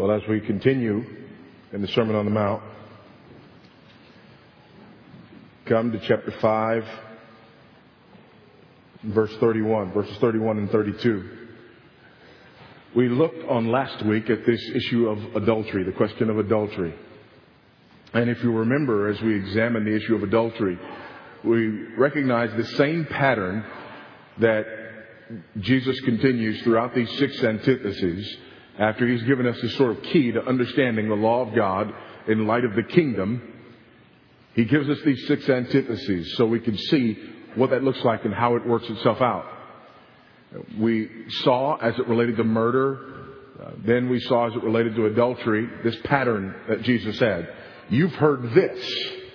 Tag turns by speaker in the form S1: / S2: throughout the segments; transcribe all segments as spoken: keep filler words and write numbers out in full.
S1: Well, as we continue in the Sermon on the Mount, come to chapter five, verse thirty-one, verses thirty-one and thirty-two. We looked on last week at this issue of adultery, the question of adultery. And if you remember, as we examined the issue of adultery, we recognized the same pattern that Jesus continues throughout these six antitheses after he's given us this sort of key to understanding the law of God in light of the kingdom. He gives us these six antitheses so we can see what that looks like and how it works itself out. We saw as it related to murder, uh, then we saw as it related to adultery, this pattern that Jesus had. You've heard this,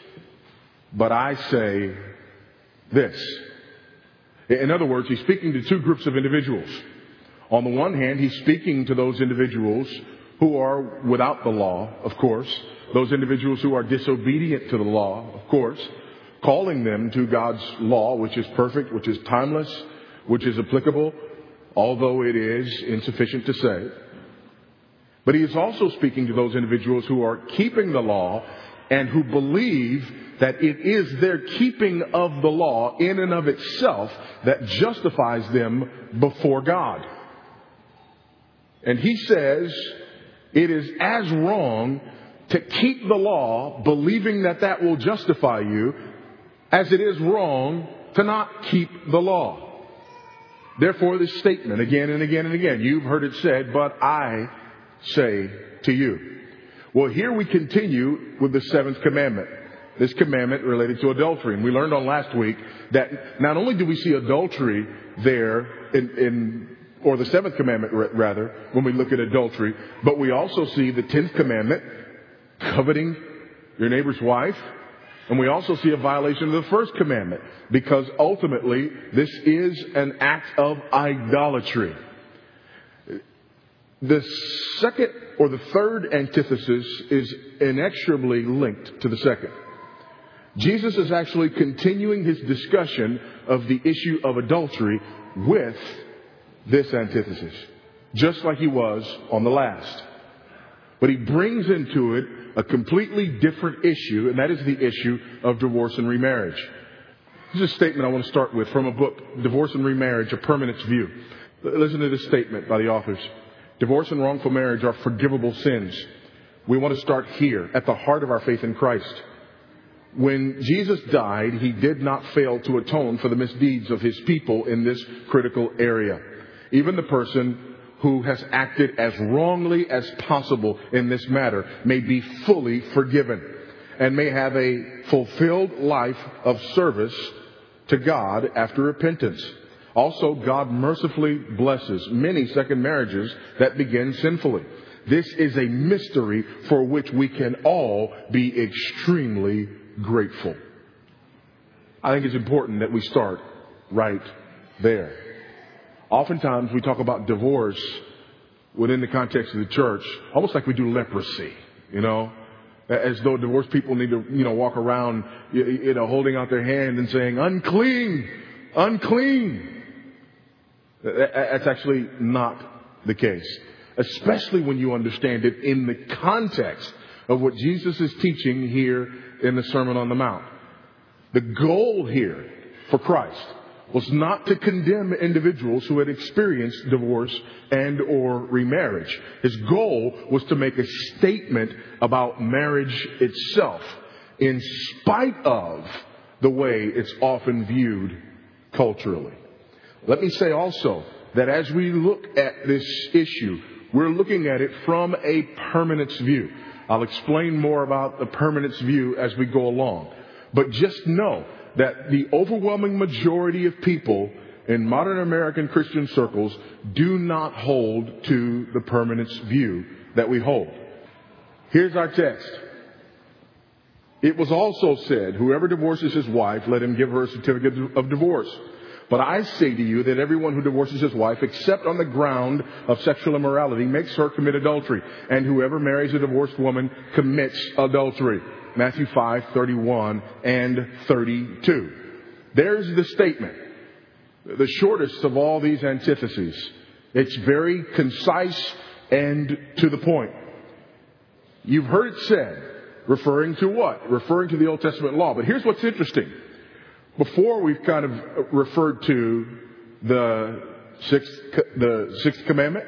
S1: but I say this. In other words, he's speaking to two groups of individuals. On the one hand, he's speaking to those individuals who are without the law, of course. Those individuals who are disobedient to the law, of course. Calling them to God's law, which is perfect, which is timeless, which is applicable, although it is insufficient to save. But he is also speaking to those individuals who are keeping the law and who believe that it is their keeping of the law in and of itself that justifies them before God. And he says it is as wrong to keep the law believing that that will justify you as it is wrong to not keep the law. Therefore, this statement again and again and again, you've heard it said, but I say to you. Well, here we continue with the seventh commandment. This commandment related to adultery. And we learned on last week that not only do we see adultery there in, in or the seventh commandment rather, when we look at adultery, but we also see the tenth commandment, coveting your neighbor's wife. And we also see a violation of the first commandment, because ultimately this is an act of idolatry. The second or the third antithesis is inexorably linked to the second. Jesus is actually continuing his discussion of the issue of adultery with this antithesis, just like he was on the last. But he brings into it a completely different issue, and that is the issue of divorce and remarriage. This is a statement I want to start with from a book, Divorce and Remarriage, A Permanence View. Listen to this statement by the authors. Divorce and wrongful marriage are forgivable sins. We want to start here, at the heart of our faith in Christ. When Jesus died, he did not fail to atone for the misdeeds of his people in this critical area. Even the person who has acted as wrongly as possible in this matter may be fully forgiven and may have a fulfilled life of service to God after repentance. Also, God mercifully blesses many second marriages that begin sinfully. This is a mystery for which we can all be extremely grateful. I think it's important that we start right there. Oftentimes we talk about divorce within the context of the church, almost like we do leprosy, you know, as though divorced people need to, you know, walk around, you know, holding out their hand and saying, unclean, unclean. That's actually not the case, especially when you understand it in the context of what Jesus is teaching here in the Sermon on the Mount. The goal here for Christ was not to condemn individuals who had experienced divorce and or remarriage. His goal was to make a statement about marriage itself, in spite of the way it's often viewed culturally. Let me say also that as we look at this issue, we're looking at it from a permanence view. I'll explain more about the permanence view as we go along. But just know that the overwhelming majority of people in modern American Christian circles do not hold to the permanence view that we hold. Here's our text. It was also said, whoever divorces his wife, let him give her a certificate of divorce. But I say to you that everyone who divorces his wife, except on the ground of sexual immorality, makes her commit adultery. And whoever marries a divorced woman commits adultery. Matthew five, thirty-one and thirty-two. There's the statement. The shortest of all these antitheses. It's very concise and to the point. You've heard it said, referring to what? Referring to the Old Testament law. But here's what's interesting. Before we've kind of referred to the sixth, the sixth commandment.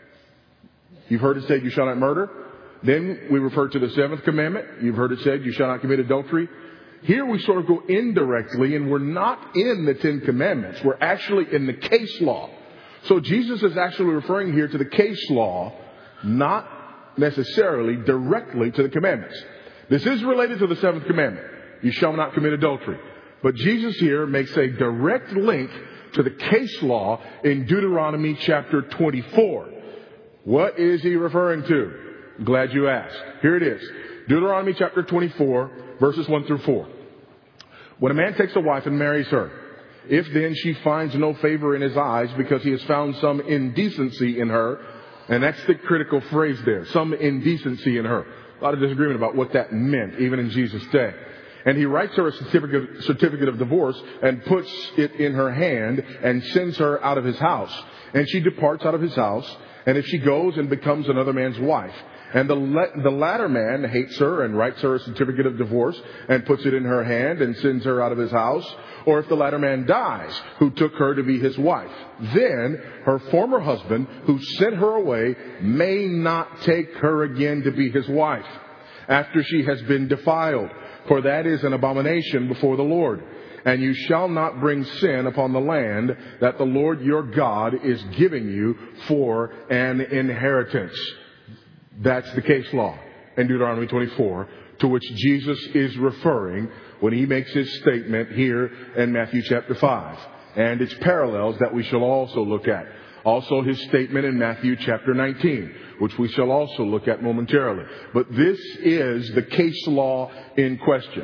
S1: You've heard it said, you shall not murder. Then we referred to the seventh commandment. You've heard it said, you shall not commit adultery. Here we sort of go indirectly, and we're not in the Ten Commandments. We're actually in the case law. So Jesus is actually referring here to the case law, not necessarily directly to the commandments. This is related to the seventh commandment. You shall not commit adultery. But Jesus here makes a direct link to the case law in Deuteronomy chapter twenty-four. What is he referring to? I'm glad you asked. Here it is. Deuteronomy chapter twenty-four, verses one through four. When a man takes a wife and marries her, if then she finds no favor in his eyes because he has found some indecency in her, and that's the critical phrase there, some indecency in her. A lot of disagreement about what that meant, even in Jesus' day. And he writes her a certificate, certificate of divorce and puts it in her hand and sends her out of his house. And she departs out of his house. And if she goes and becomes another man's wife, and the, le- the latter man hates her and writes her a certificate of divorce and puts it in her hand and sends her out of his house, or if the latter man dies, who took her to be his wife, then her former husband, who sent her away, may not take her again to be his wife after she has been defiled. For that is an abomination before the Lord. And you shall not bring sin upon the land that the Lord your God is giving you for an inheritance. That's the case law in Deuteronomy twenty-four, to which Jesus is referring when he makes his statement here in Matthew chapter five. And its parallels that we shall also look at. Also his statement in Matthew chapter nineteen, which we shall also look at momentarily. But this is the case law in question.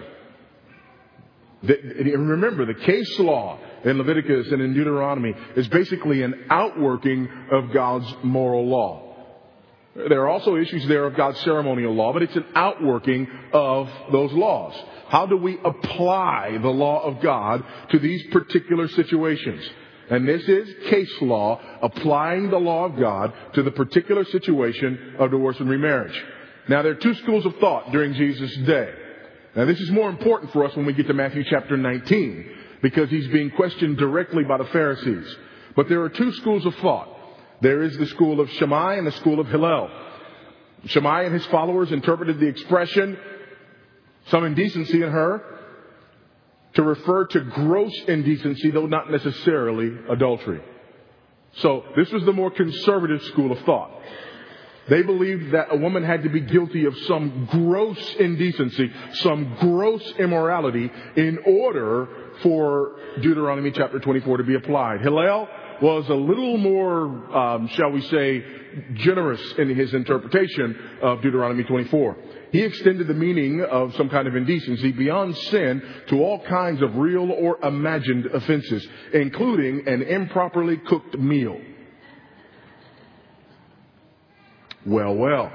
S1: The, remember, the case law in Leviticus and in Deuteronomy is basically an outworking of God's moral law. There are also issues there of God's ceremonial law, but it's an outworking of those laws. How do we apply the law of God to these particular situations? And this is case law, applying the law of God to the particular situation of divorce and remarriage. Now, there are two schools of thought during Jesus' day. Now, this is more important for us when we get to Matthew chapter nineteen, because he's being questioned directly by the Pharisees. But there are two schools of thought. There is the school of Shammai and the school of Hillel. Shammai and his followers interpreted the expression, some indecency in her, to refer to gross indecency, though not necessarily adultery. So this was the more conservative school of thought. They believed that a woman had to be guilty of some gross indecency, some gross immorality, in order for Deuteronomy chapter twenty-four to be applied. Hillel was a little more, um, shall we say, generous in his interpretation of Deuteronomy twenty-four. He extended the meaning of some kind of indecency beyond sin to all kinds of real or imagined offenses, including an improperly cooked meal. Well, well.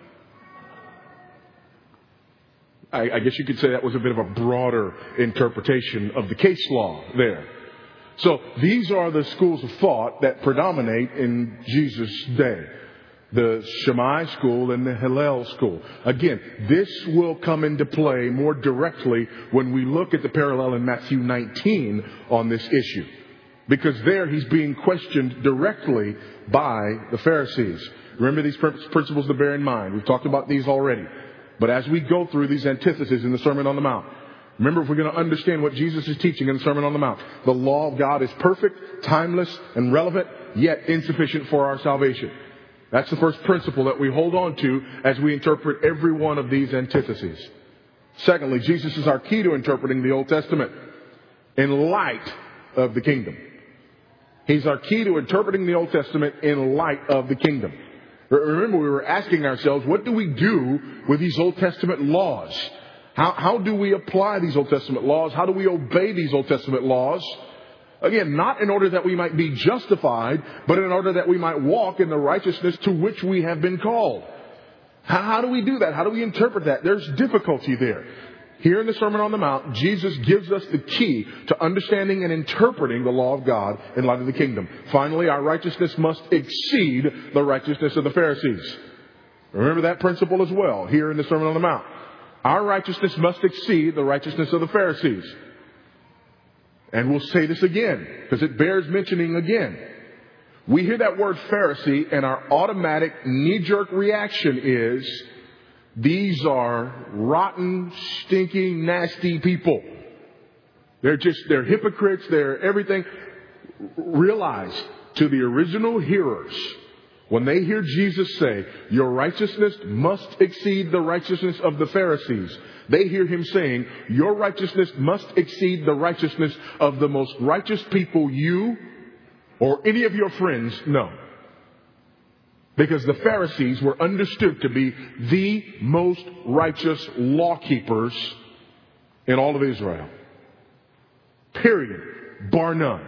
S1: I, I guess you could say that was a bit of a broader interpretation of the case law there. So these are the schools of thought that predominate in Jesus' day. The Shammai school and the Hillel school. Again, this will come into play more directly when we look at the parallel in Matthew nineteen on this issue. Because there he's being questioned directly by the Pharisees. Remember these principles to bear in mind. We've talked about these already. But as we go through these antitheses in the Sermon on the Mount, remember, if we're going to understand what Jesus is teaching in the Sermon on the Mount, the law of God is perfect, timeless, and relevant, yet insufficient for our salvation. That's the first principle that we hold on to as we interpret every one of these antitheses. Secondly, Jesus is our key to interpreting the Old Testament in light of the kingdom. He's our key to interpreting the Old Testament in light of the kingdom. Remember, we were asking ourselves, what do we do with these Old Testament laws? How, how do we apply these Old Testament laws? How do we obey these Old Testament laws? Again, not in order that we might be justified, but in order that we might walk in the righteousness to which we have been called. How, how do we do that? How do we interpret that? There's difficulty there. Here in the Sermon on the Mount, Jesus gives us the key to understanding and interpreting the law of God in light of the kingdom. Finally, our righteousness must exceed the righteousness of the Pharisees. Remember that principle as well here in the Sermon on the Mount. Our righteousness must exceed the righteousness of the Pharisees. And we'll say this again, because it bears mentioning again. We hear that word Pharisee, and our automatic knee-jerk reaction is, these are rotten, stinking, nasty people. They're just, they're hypocrites, they're everything. Realize, to the original hearers, when they hear Jesus say, your righteousness must exceed the righteousness of the Pharisees, they hear him saying, your righteousness must exceed the righteousness of the most righteous people you or any of your friends know. Because the Pharisees were understood to be the most righteous law keepers in all of Israel. Period. Bar none.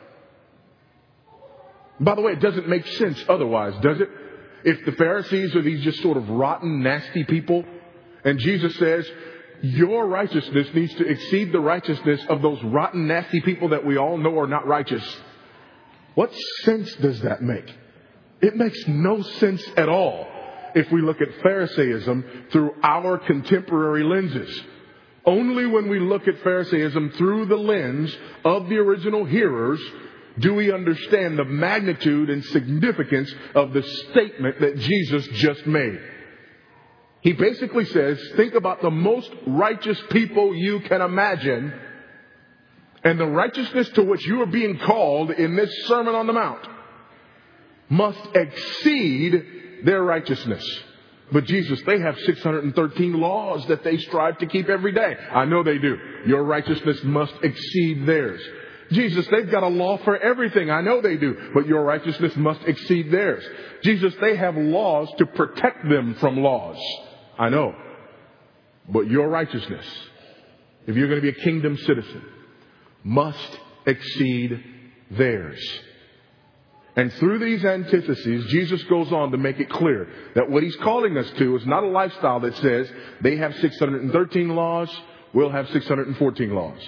S1: By the way, it doesn't make sense otherwise, does it? If the Pharisees are these just sort of rotten, nasty people, and Jesus says, your righteousness needs to exceed the righteousness of those rotten, nasty people that we all know are not righteous. What sense does that make? It makes no sense at all if we look at Pharisaism through our contemporary lenses. Only when we look at Pharisaism through the lens of the original hearers do we understand the magnitude and significance of the statement that Jesus just made. He basically says, think about the most righteous people you can imagine, and the righteousness to which you are being called in this Sermon on the Mount must exceed their righteousness. But Jesus, they have six hundred thirteen laws that they strive to keep every day. I know they do. Your righteousness must exceed theirs. Jesus, they've got a law for everything. I know they do. But your righteousness must exceed theirs. Jesus, they have laws to protect them from laws. I know. But your righteousness, if you're going to be a kingdom citizen, must exceed theirs. And through these antitheses, Jesus goes on to make it clear that what he's calling us to is not a lifestyle that says they have six hundred thirteen laws, we'll have six hundred fourteen laws.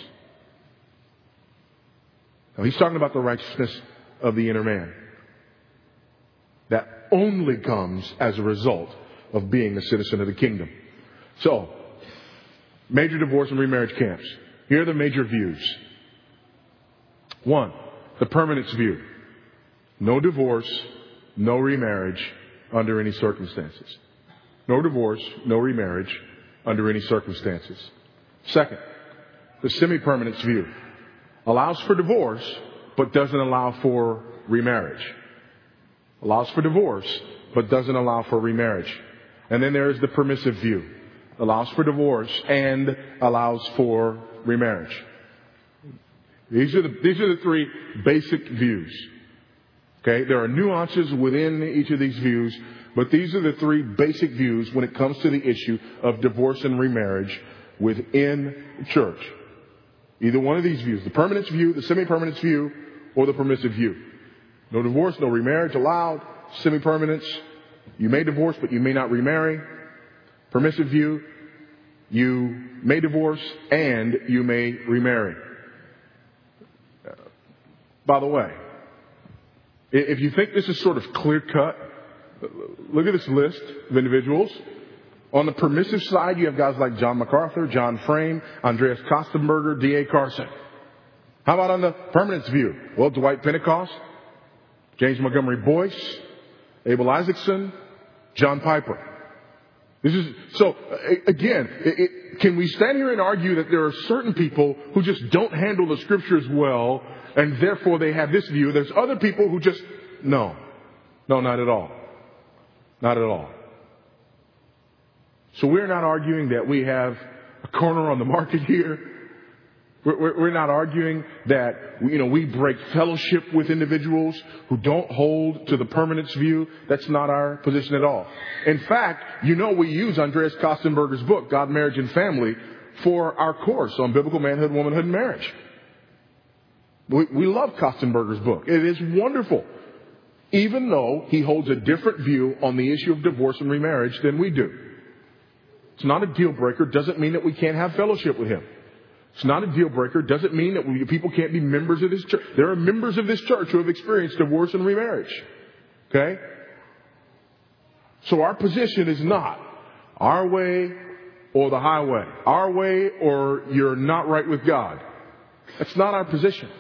S1: Now, he's talking about the righteousness of the inner man. That only comes as a result of being a citizen of the kingdom. So, major divorce and remarriage camps. Here are the major views. One, the permanence view. No divorce, no remarriage under any circumstances. No divorce, no remarriage under any circumstances. Second, the semi-permanence view. Allows for divorce, but doesn't allow for remarriage. Allows for divorce, but doesn't allow for remarriage. And then there is the permissive view. Allows for divorce and allows for remarriage. These are the, these are the three basic views. Okay, there are nuances within each of these views, but these are the three basic views when it comes to the issue of divorce and remarriage within the church. Either one of these views, the permanence view, the semi-permanence view, or the permissive view. No divorce, no remarriage allowed. Semi-permanence, you may divorce, but you may not remarry. Permissive view, you may divorce and you may remarry. By the way, if you think this is sort of clear-cut, look at this list of individuals. On the permissive side, you have guys like John MacArthur, John Frame, Andreas Kostenberger, D A Carson. How about on the permanence view? Well, Dwight Pentecost, James Montgomery Boyce, Abel Isaacson, John Piper. This is so. Again, it, it, can we stand here and argue that there are certain people who just don't handle the scriptures well, and therefore they have this view? There's other people who just no, no, not at all, not at all. So we're not arguing that we have a corner on the market here. We're, we're not arguing that, you know, we break fellowship with individuals who don't hold to the permanence view. That's not our position at all. In fact, you know, we use Andreas Kostenberger's book, God, Marriage, and Family, for our course on biblical manhood, womanhood, and marriage. We, we love Kostenberger's book. It is wonderful. Even though he holds a different view on the issue of divorce and remarriage than we do. It's not a deal breaker. Doesn't mean that we can't have fellowship with him. It's not a deal breaker. Doesn't mean that we, people can't be members of this church. There are members of this church who have experienced divorce and remarriage. Okay? So our position is not our way or the highway, our way or you're not right with God. That's not our position.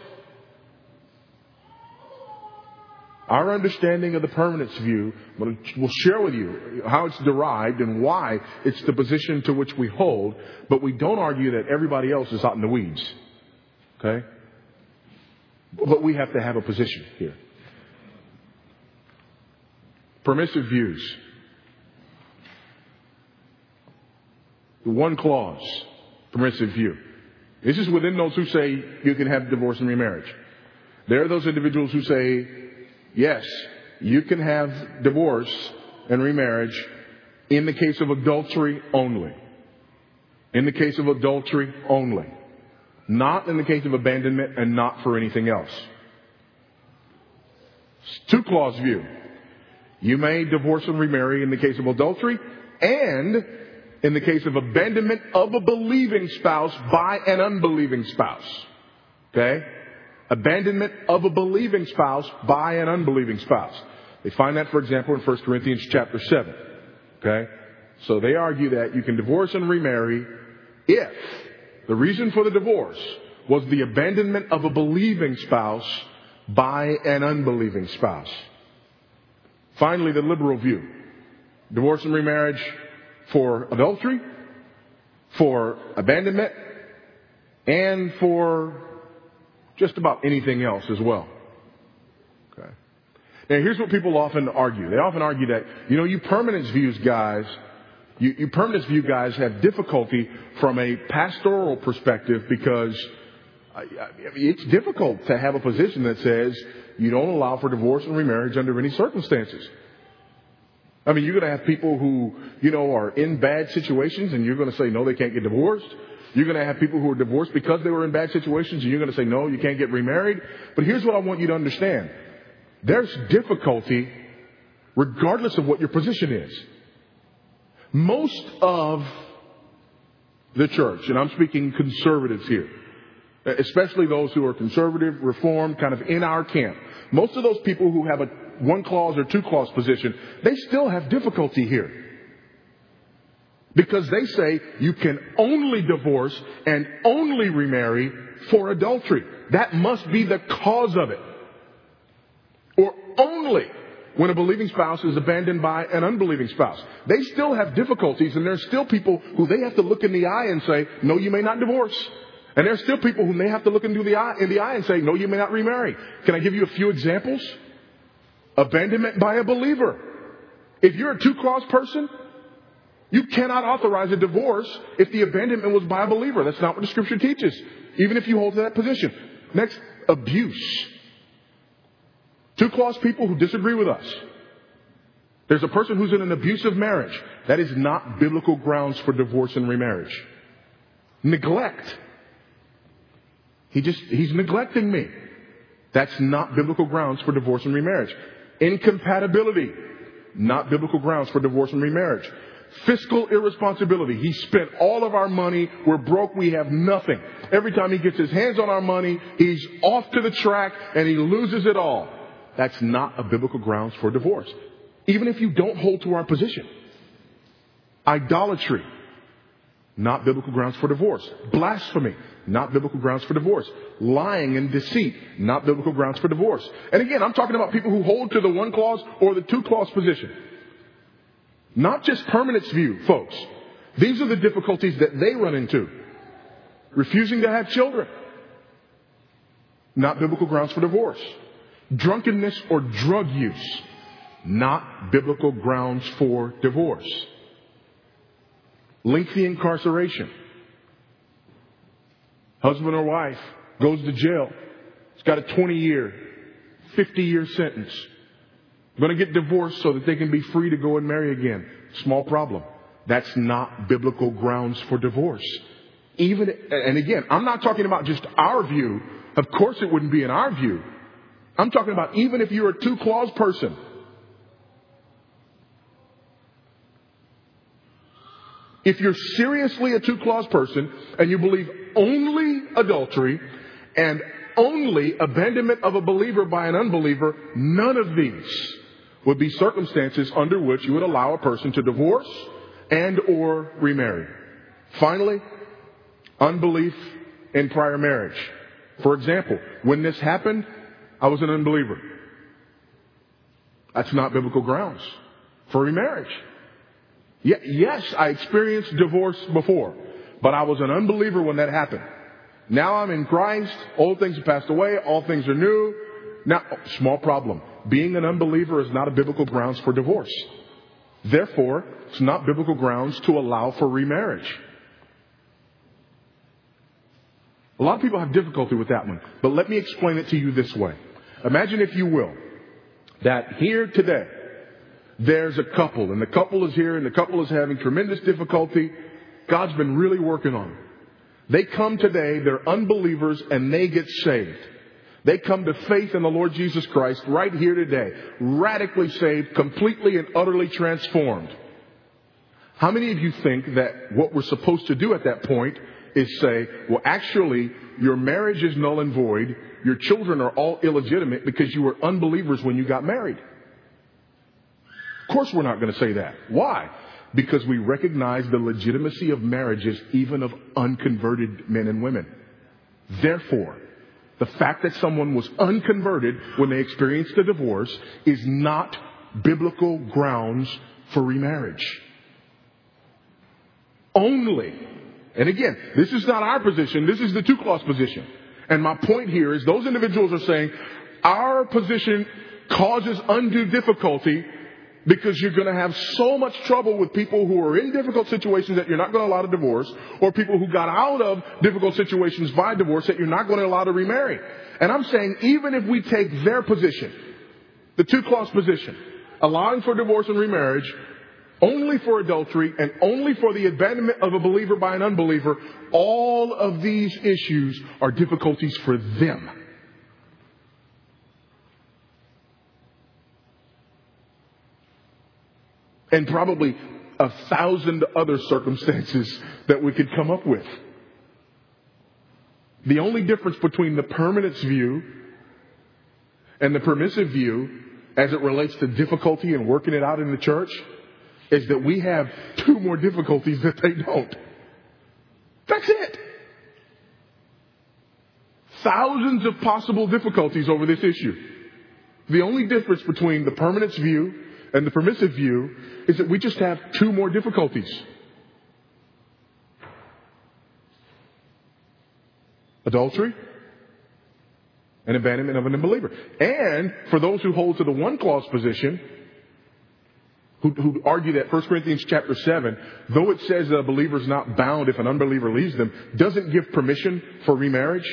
S1: Our understanding of the permanence view, we'll share with you how it's derived and why it's the position to which we hold, but we don't argue that everybody else is out in the weeds. Okay? But we have to have a position here. Permissive views. One clause, permissive view. This is within those who say you can have divorce and remarriage. There are those individuals who say, yes, you can have divorce and remarriage in the case of adultery only. In the case of adultery only. Not in the case of abandonment and not for anything else. Two clause view. You may divorce and remarry in the case of adultery and in the case of abandonment of a believing spouse by an unbelieving spouse. Okay? Abandonment of a believing spouse by an unbelieving spouse. They find that, for example, in First Corinthians chapter seven. Okay? So they argue that you can divorce and remarry if the reason for the divorce was the abandonment of a believing spouse by an unbelieving spouse. Finally, the liberal view. Divorce and remarriage for adultery, for abandonment, and for just about anything else as well. Okay. Now, here's what people often argue. They often argue that, you know, you permanence views guys, you, you permanence view guys have difficulty from a pastoral perspective because it's difficult to have a position that says you don't allow for divorce and remarriage under any circumstances. I mean, you're going to have people who, you know, are in bad situations and you're going to say, no, they can't get divorced. You're going to have people who are divorced because they were in bad situations and you're going to say, no, you can't get remarried. But here's what I want you to understand. There's difficulty regardless of what your position is. Most of the church, and I'm speaking conservatives here, especially those who are conservative, reformed, kind of in our camp. Most of those people who have a one clause or two clause position, they still have difficulty here. Because they say you can only divorce and only remarry for adultery. That must be the cause of it. Or only when a believing spouse is abandoned by an unbelieving spouse. They still have difficulties, and there's still people who they have to look in the eye and say, no, you may not divorce. And there's still people who may have to look into the eye, in the eye and say, no, you may not remarry. Can I give you a few examples? Abandonment by a believer. If you're a two-clause person, you cannot authorize a divorce if the abandonment was by a believer. That's not what the Scripture teaches, even if you hold to that position. Next, abuse. Two-clause people who disagree with us. There's a person who's in an abusive marriage. That is not biblical grounds for divorce and remarriage. Neglect. He just, he's neglecting me. That's not biblical grounds for divorce and remarriage. Incompatibility. Not biblical grounds for divorce and remarriage. Fiscal irresponsibility. He spent all of our money. We're broke. We have nothing. Every time he gets his hands on our money, he's off to the track and he loses it all. That's not a biblical grounds for divorce. Even if you don't hold to our position. Idolatry. Not biblical grounds for divorce. Blasphemy. Not biblical grounds for divorce. Lying and deceit. Not biblical grounds for divorce. And again, I'm talking about people who hold to the one clause or the two clause position. Not just permanence view, folks. These are the difficulties that they run into. Refusing to have children. Not biblical grounds for divorce. Drunkenness or drug use. Not biblical grounds for divorce. Lengthy incarceration. Husband or wife goes to jail. It's got a twenty year, fifty year sentence. Going to get divorced so that they can be free to go and marry again. Small problem. That's not biblical grounds for divorce. Even, and again, I'm not talking about just our view. Of course it wouldn't be in our view. I'm talking about even if you're a two clause person. If you're seriously a two clause person and you believe only adultery and only abandonment of a believer by an unbeliever, none of these would be circumstances under which you would allow a person to divorce and or remarry. Finally, unbelief in prior marriage. For example, when this happened, I was an unbeliever. That's not biblical grounds for remarriage. Yeah, yes, I experienced divorce before, but I was an unbeliever when that happened. Now I'm in Christ. Old things have passed away. All things are new. Now, small problem. Being an unbeliever is not a biblical grounds for divorce. Therefore, it's not biblical grounds to allow for remarriage. A lot of people have difficulty with that one, but let me explain it to you this way. Imagine, if you will, that here today, there's a couple, and the couple is here, and the couple is having tremendous difficulty. God's been really working on them. They come today, they're unbelievers, and they get saved. They come to faith in the Lord Jesus Christ right here today, radically saved, completely and utterly transformed. How many of you think that what we're supposed to do at that point is say, well, actually, your marriage is null and void. Your children are all illegitimate because you were unbelievers when you got married? Of course we're not going to say that. Why? Because we recognize the legitimacy of marriages, even of unconverted men and women. Therefore, the fact that someone was unconverted when they experienced a divorce is not biblical grounds for remarriage. Only, and again, this is not our position, this is the two-clause position. And my point here is those individuals are saying our position causes undue difficulty because you're going to have so much trouble with people who are in difficult situations that you're not going to allow to divorce, or people who got out of difficult situations by divorce that you're not going to allow to remarry. And I'm saying even if we take their position, the two-clause position, allowing for divorce and remarriage, only for adultery and only for the abandonment of a believer by an unbeliever, all of these issues are difficulties for them. And probably a thousand other circumstances that we could come up with. The only difference between the permanence view and the permissive view as it relates to difficulty and working it out in the church is that we have two more difficulties that they don't. That's it. Thousands of possible difficulties over this issue. The only difference between the permanence view and the permissive view is that we just have two more difficulties. Adultery and abandonment of an unbeliever. And for those who hold to the one clause position, who, who argue that First Corinthians chapter seven, though it says that a believer is not bound if an unbeliever leaves them, doesn't give permission for remarriage.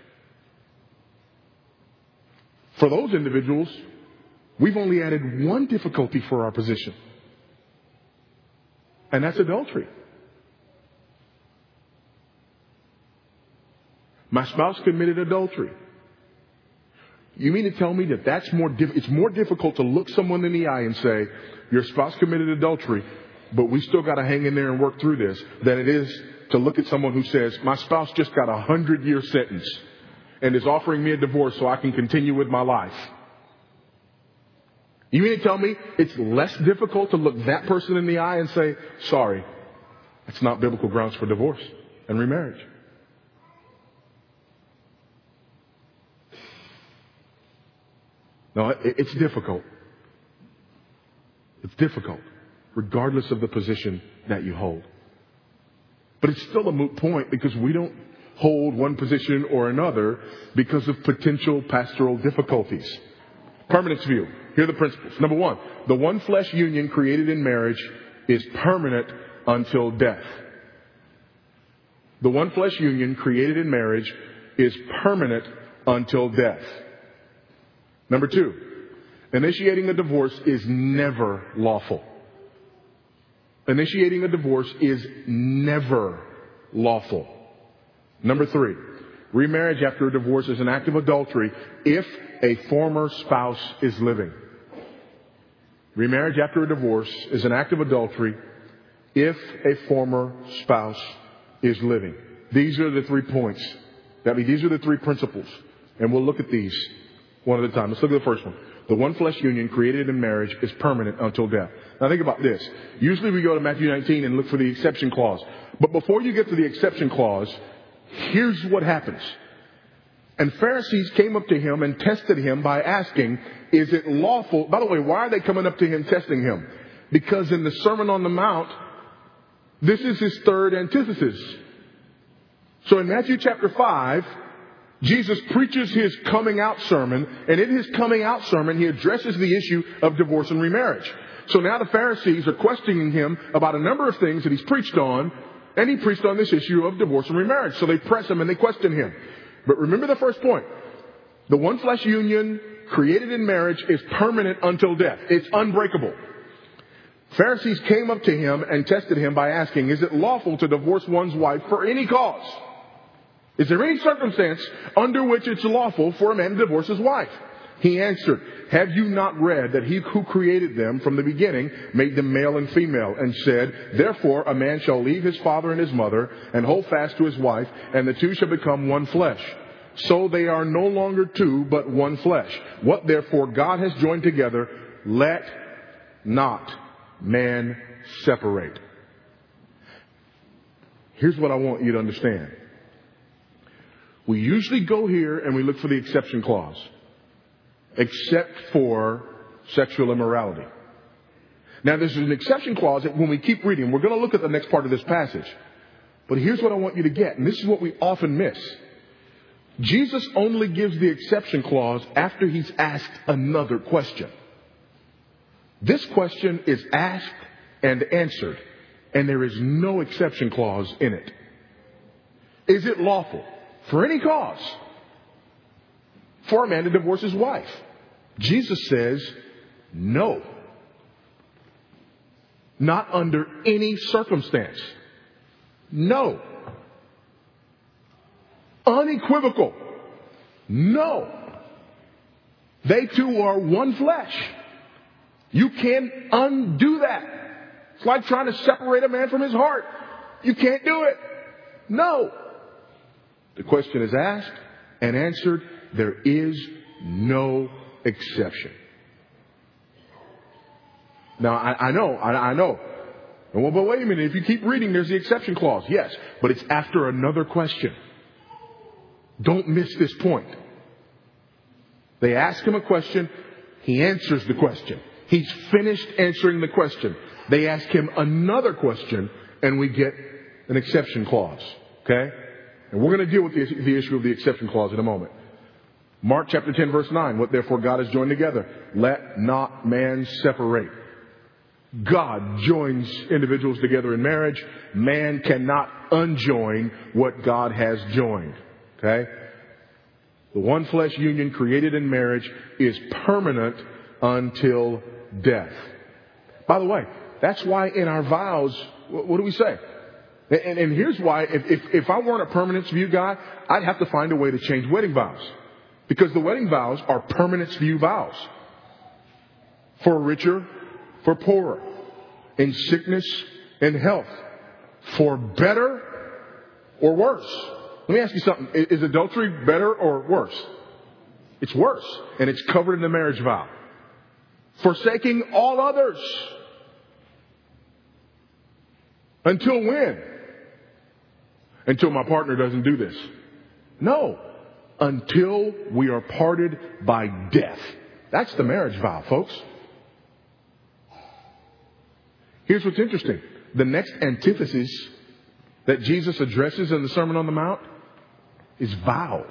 S1: For those individuals, we've only added one difficulty for our position. And that's adultery. My spouse committed adultery. You mean to tell me that that's more diff- it's more difficult to look someone in the eye and say, your spouse committed adultery, but we still got to hang in there and work through this, than it is to look at someone who says, my spouse just got a hundred year sentence and is offering me a divorce so I can continue with my life. You mean to tell me it's less difficult to look that person in the eye and say, sorry, it's not biblical grounds for divorce and remarriage? No, it's difficult. It's difficult, regardless of the position that you hold. But it's still a moot point because we don't hold one position or another because of potential pastoral difficulties. Permanence view. Here are the principles. Number one, the one flesh union created in marriage is permanent until death. The one flesh union created in marriage is permanent until death. Number two, initiating a divorce is never lawful. Initiating a divorce is never lawful. Number three, remarriage after a divorce is an act of adultery if a former spouse is living. Remarriage after a divorce is an act of adultery if a former spouse is living. These are the three points. That means these are the three principles. And we'll look at these one at a time. Let's look at the first one. the one flesh union created in marriage is permanent until death. Now think about this. Usually we go to Matthew nineteen and look for the exception clause. But before you get to the exception clause, here's what happens. And Pharisees came up to him and tested him by asking, is it lawful? By the way, why are they coming up to him testing him? Because in the Sermon on the Mount, this is his third antithesis. So in Matthew chapter five, Jesus preaches his coming out sermon, and in his coming out sermon, he addresses the issue of divorce and remarriage. So now the Pharisees are questioning him about a number of things that he's preached on, and he preached on this issue of divorce and remarriage. So they press him and they question him. But remember the first point. The one flesh union created in marriage is permanent until death. It's unbreakable. Pharisees came up to him and tested him by asking, is it lawful to divorce one's wife for any cause? Is there any circumstance under which it's lawful for a man to divorce his wife? He answered, have you not read that he who created them from the beginning made them male and female, and said, therefore a man shall leave his father and his mother and hold fast to his wife, and the two shall become one flesh. So they are no longer two, but one flesh. What therefore God has joined together, let not man separate. Here's what I want you to understand. We usually go here and we look for the exception clause, except for sexual immorality. Now, there's an exception clause that when we keep reading, we're going to look at the next part of this passage. But here's what I want you to get, and this is what we often miss. Jesus only gives the exception clause after he's asked another question. This question is asked and answered, and there is no exception clause in it. Is it lawful for any cause for a man to divorce his wife? Jesus says no. Not under any circumstance. No. Unequivocal. No. They two are one flesh. You can't undo that. It's like trying to separate a man from his heart. You can't do it. No. The question is asked and answered. There is no exception. Now, I, I know, I, I know. Well, but wait a minute. If you keep reading, there's the exception clause. Yes, but it's after another question. Don't miss this point. They ask him a question. He answers the question. He's finished answering the question. They ask him another question, and we get an exception clause. Okay? And we're going to deal with the, the issue of the exception clause in a moment. Mark chapter ten, verse nine. What therefore God has joined together, let not man separate. God joins individuals together in marriage. Man cannot unjoin what God has joined. Okay? The one flesh union created in marriage is permanent until death. By the way, that's why in our vows, what do we say? And, and here's why. If, if, if I weren't a permanence view guy, I'd have to find a way to change wedding vows. Because the wedding vows are permanence view vows. For richer, for poorer. In sickness and health. For better or worse. Let me ask you something. Is adultery better or worse? It's worse. And it's covered in the marriage vow. Forsaking all others. Until when? Until my partner doesn't do this. No. Until we are parted by death. That's the marriage vow, folks. Here's what's interesting. The next antithesis that Jesus addresses in the Sermon on the Mount is vows.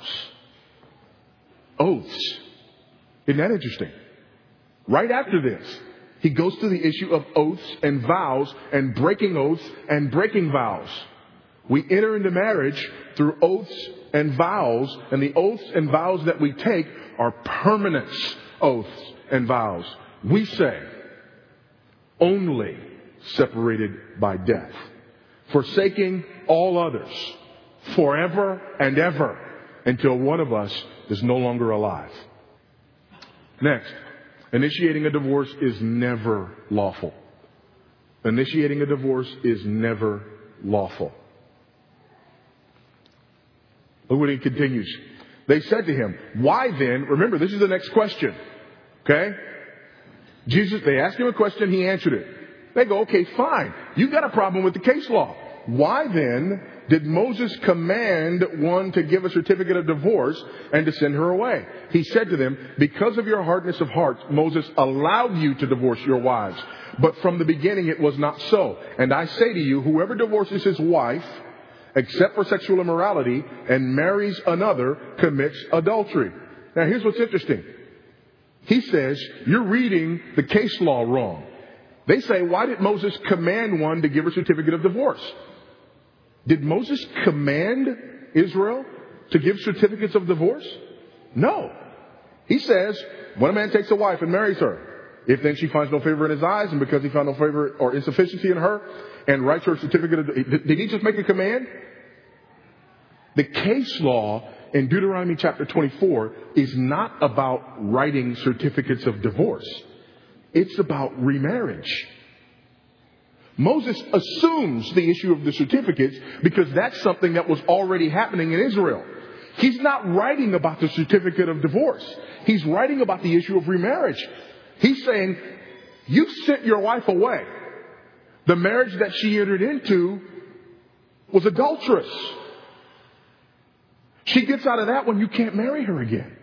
S1: Oaths. Isn't that interesting? Right after this, he goes to the issue of oaths and vows and breaking oaths and breaking vows. We enter into marriage through oaths and vows, and the oaths and vows that we take are permanent oaths and vows. We say, only separated by death, forsaking all others forever and ever until one of us is no longer alive. Next, initiating a divorce is never lawful. Initiating a divorce is never lawful. Look what he continues. They said to him, why then, remember this is the next question, Okay? Jesus, they asked him a question, he answered it. They go, okay, fine. You got a problem with the case law. Why then did Moses command one to give a certificate of divorce and to send her away? He said to them, because of your hardness of heart, Moses allowed you to divorce your wives. But from the beginning it was not so. And I say to you, whoever divorces his wife, except for sexual immorality, and marries another, commits adultery. Now here's what's interesting. He says, you're reading the case law wrong. They say, why did Moses command one to give a certificate of divorce? Did Moses command Israel to give certificates of divorce? No. He says, when a man takes a wife and marries her, if then she finds no favor in his eyes, and because he found no favor or insufficiency in her, and writes her a certificate of... Did he just make a command? The case law in Deuteronomy chapter twenty-four is not about writing certificates of divorce. It's about remarriage. Moses assumes the issue of the certificates because that's something that was already happening in Israel. He's not writing about the certificate of divorce. He's writing about the issue of remarriage. He's saying, you sent your wife away. The marriage that she entered into was adulterous. She gets out of that one, you can't marry her again.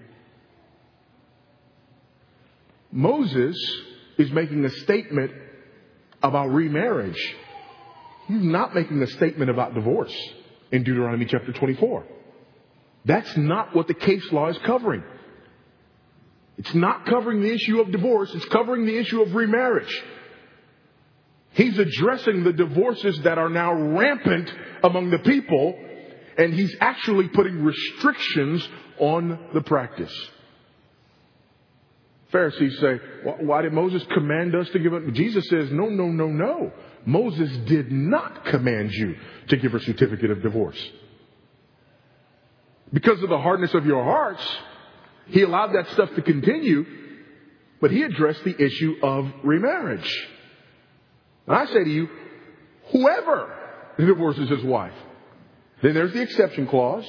S1: Moses is making a statement about remarriage. He's not making a statement about divorce in Deuteronomy chapter twenty-four. That's not what the case law is covering. It's not covering the issue of divorce. It's covering the issue of remarriage. He's addressing the divorces that are now rampant among the people, and he's actually putting restrictions on the practice. Pharisees say, why did Moses command us to give it? Jesus says, no, no, no, no. Moses did not command you to give a certificate of divorce. Because of the hardness of your hearts, he allowed that stuff to continue, but he addressed the issue of remarriage. And I say to you, whoever divorces his wife, then there's the exception clause,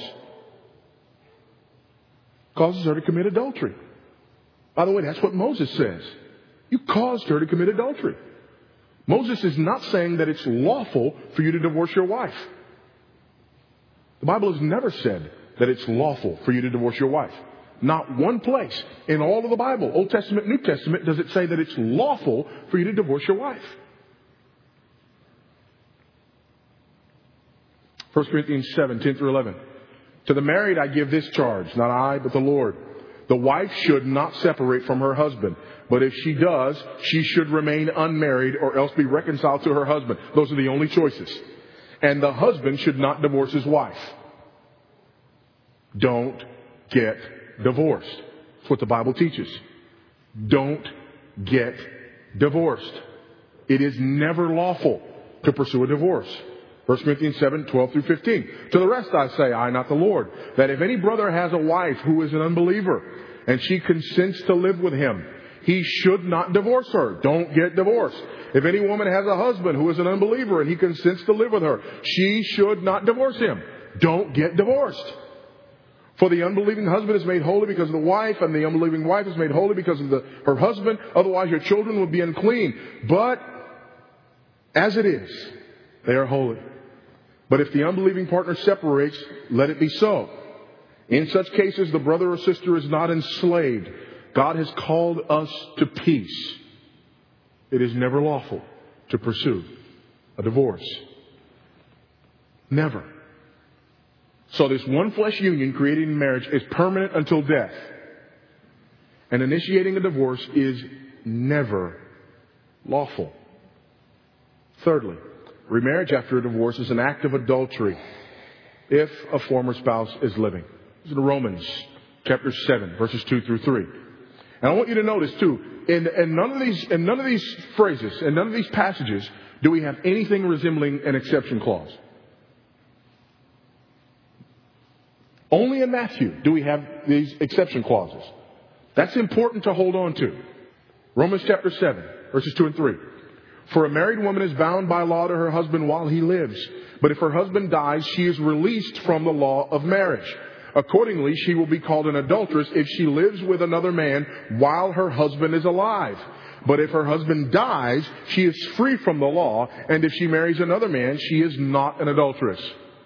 S1: causes her to commit adultery. By the way, that's what Moses says. You caused her to commit adultery. Moses is not saying that it's lawful for you to divorce your wife. The Bible has never said that it's lawful for you to divorce your wife. Not one place in all of the Bible, Old Testament, New Testament, does it say that it's lawful for you to divorce your wife. First Corinthians seven, ten through eleven. To the married I give this charge, not I, but the Lord. The wife should not separate from her husband. But if she does, she should remain unmarried or else be reconciled to her husband. Those are the only choices. And the husband should not divorce his wife. Don't get divorced. That's what the Bible teaches. Don't get divorced. It is never lawful to pursue a divorce. First Corinthians seven, twelve through fifteen. To the rest I say, I, not the Lord, that if any brother has a wife who is an unbeliever and she consents to live with him, he should not divorce her. Don't get divorced. If any woman has a husband who is an unbeliever and he consents to live with her, she should not divorce him. Don't get divorced. For the unbelieving husband is made holy because of the wife, and the unbelieving wife is made holy because of the, her husband. Otherwise your children would be unclean. But as it is, they are holy. But if the unbelieving partner separates, let it be so. In such cases, the brother or sister is not enslaved. God has called us to peace. It is never lawful to pursue a divorce. Never. So this one flesh union created in marriage is permanent until death. And initiating a divorce is never lawful. Thirdly, remarriage after a divorce is an act of adultery if a former spouse is living. This is in Romans chapter seven, verses two through three. And I want you to notice too, in, in none of these, in none of these phrases, in none of these passages, do we have anything resembling an exception clause. Only in Matthew do we have these exception clauses. That's important to hold on to. Romans chapter seven, verses two and three. For a married woman is bound by law to her husband while he lives. But if her husband dies, she is released from the law of marriage. Accordingly, she will be called an adulteress if she lives with another man while her husband is alive. But if her husband dies, she is free from the law, and if she marries another man, she is not an adulteress.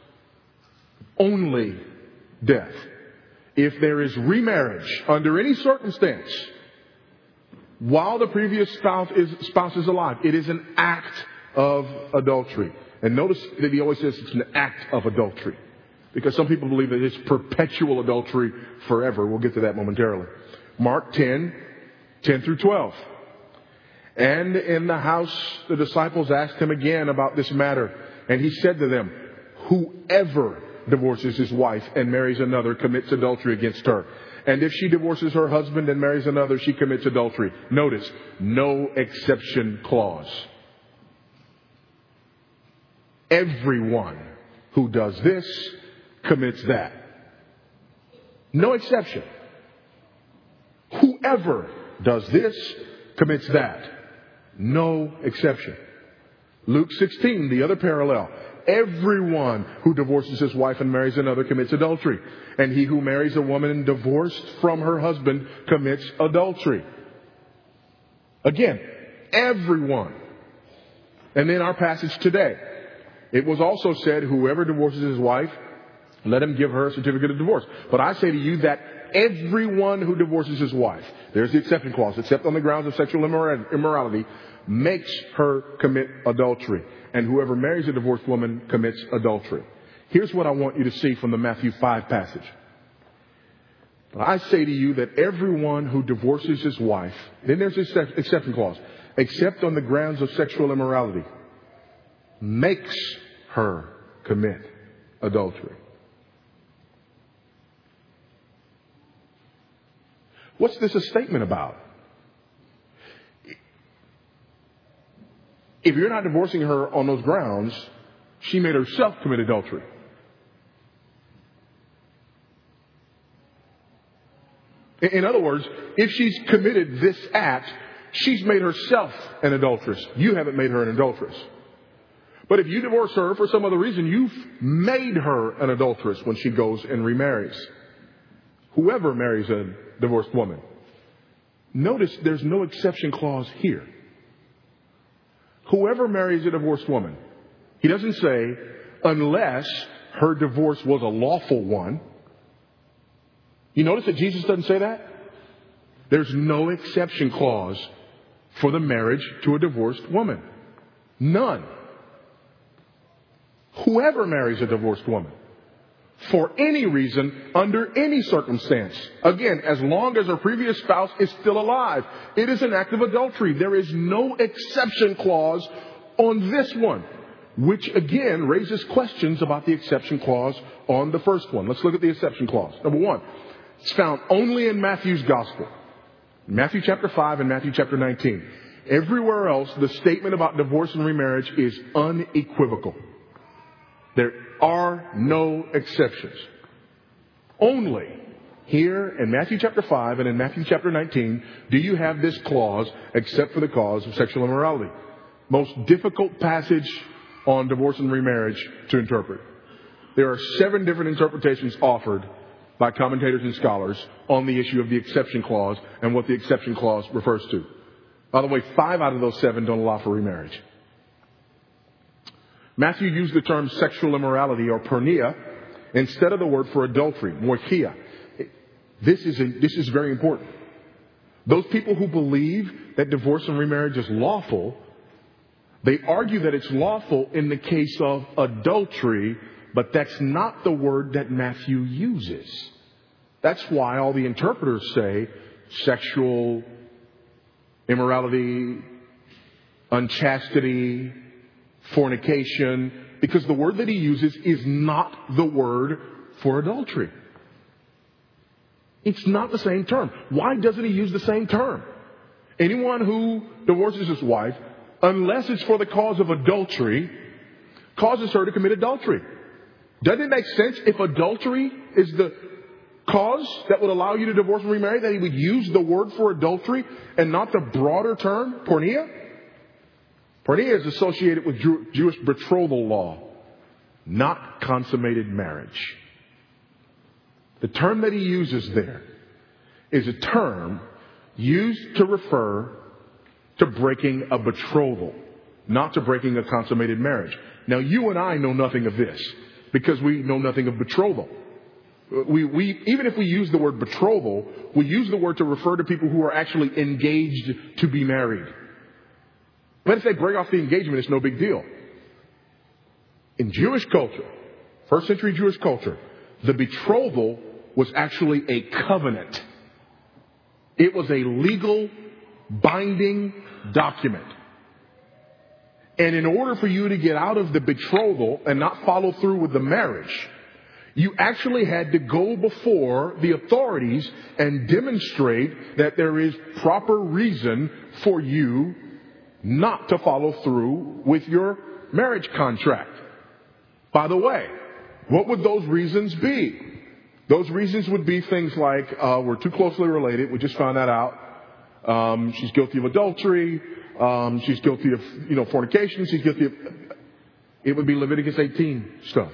S1: Only death. If there is remarriage under any circumstance while the previous spouse is, spouse is alive, it is an act of adultery. And notice that he always says it's an act of adultery, because some people believe that it's perpetual adultery forever. We'll get to that momentarily. Mark ten, ten through twelve. And in the house, the disciples asked him again about this matter. And he said to them, whoever divorces his wife and marries another commits adultery against her. And if she divorces her husband and marries another, she commits adultery. Notice, no exception clause. Everyone who does this commits that. No exception. Whoever does this commits that. No exception. Luke sixteen, the other parallel. Everyone who divorces his wife and marries another commits adultery. And he who marries a woman divorced from her husband commits adultery. Again, everyone. And then our passage today. It was also said, whoever divorces his wife, let him give her a certificate of divorce. But I say to you that everyone who divorces his wife, there's the exception clause, except on the grounds of sexual immorality, makes her commit adultery. And whoever marries a divorced woman commits adultery. Here's what I want you to see from the Matthew five passage. I say to you that everyone who divorces his wife, then there's this exception clause, except on the grounds of sexual immorality, makes her commit adultery. What's this a statement about? If you're not divorcing her on those grounds, she made herself commit adultery. In other words, if she's committed this act, she's made herself an adulteress. You haven't made her an adulteress. But if you divorce her for some other reason, you've made her an adulteress when she goes and remarries. Whoever marries a divorced woman. Notice there's no exception clause here. Whoever marries a divorced woman. He doesn't say, unless her divorce was a lawful one. You notice that Jesus doesn't say that? There's no exception clause for the marriage to a divorced woman. None. Whoever marries a divorced woman, for any reason, under any circumstance, again, as long as her previous spouse is still alive, it is an act of adultery. There is no exception clause on this one, which again raises questions about the exception clause on the first one. Let's look at the exception clause. Number one, it's found only in Matthew's gospel. Matthew chapter five and Matthew chapter nineteen. Everywhere else, the statement about divorce and remarriage is unequivocal. There are no exceptions. Only here in Matthew chapter five and in Matthew chapter nineteen do you have this clause, except for the cause of sexual immorality. Most difficult passage on divorce and remarriage to interpret. There are seven different interpretations offered by commentators and scholars on the issue of the exception clause and what the exception clause refers to. By the way, five out of those seven don't allow for remarriage. Matthew used the term sexual immorality or porneia instead of the word for adultery, moikia. This is, a, this is very important. Those people who believe that divorce and remarriage is lawful, they argue that it's lawful in the case of adultery, but that's not the word that Matthew uses. That's why all the interpreters say sexual immorality, unchastity, fornication, because the word that he uses is not the word for adultery. It's not the same term. Why doesn't he use the same term? Anyone who divorces his wife, unless it's for the cause of adultery, causes her to commit adultery. Doesn't it make sense if adultery is the cause that would allow you to divorce and remarry, that he would use the word for adultery and not the broader term, porneia? Porneia is associated with Jew- Jewish betrothal law, not consummated marriage. The term that he uses there is a term used to refer to breaking a betrothal, not to breaking a consummated marriage. Now, you and I know nothing of this because we know nothing of betrothal. We, we, even if we use the word betrothal, we use the word to refer to people who are actually engaged to be married. But if they break off the engagement, it's no big deal. In Jewish culture, first century Jewish culture, the betrothal was actually a covenant. It was a legal, binding document. And in order for you to get out of the betrothal and not follow through with the marriage, you actually had to go before the authorities and demonstrate that there is proper reason for you not to follow through with your marriage contract. By the way, what would those reasons be? Those reasons would be things like, uh, we're too closely related. We just found that out. Um, she's guilty of adultery. Um, she's guilty of, you know, fornication. She's guilty of, it would be Leviticus eighteen stuff.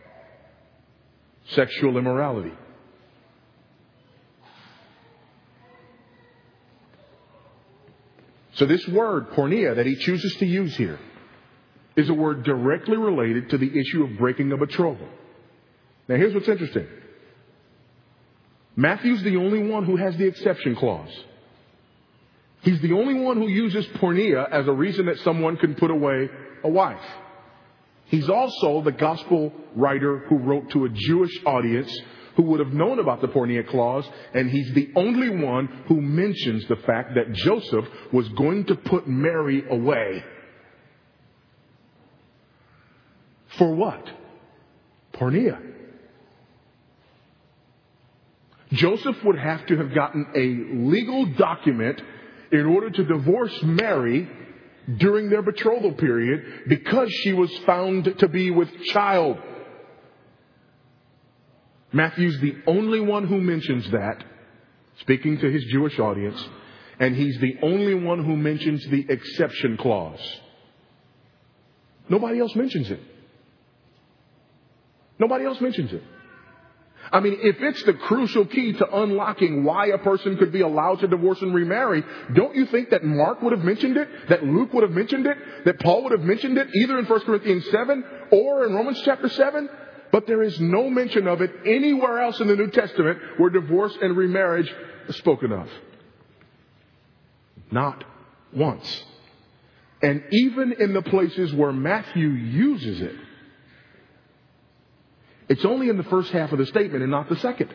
S1: Sexual immorality. So this word, porneia, that he chooses to use here is a word directly related to the issue of breaking a betrothal. Now here's what's interesting. Matthew's the only one who has the exception clause. He's the only one who uses porneia as a reason that someone can put away a wife. He's also the gospel writer who wrote to a Jewish audience who would have known about the porneia clause, and he's the only one who mentions the fact that Joseph was going to put Mary away. For what? Porneia. Joseph would have to have gotten a legal document in order to divorce Mary during their betrothal period because she was found to be with child. Matthew's the only one who mentions that, speaking to his Jewish audience, and he's the only one who mentions the exception clause. Nobody else mentions it. Nobody else mentions it. I mean, if it's the crucial key to unlocking why a person could be allowed to divorce and remarry, don't you think that Mark would have mentioned it, that Luke would have mentioned it, that Paul would have mentioned it, either in First Corinthians seven or in Romans chapter seven? But there is no mention of it anywhere else in the New Testament where divorce and remarriage is spoken of. Not once. And even in the places where Matthew uses it, it's only in the first half of the statement and not the second.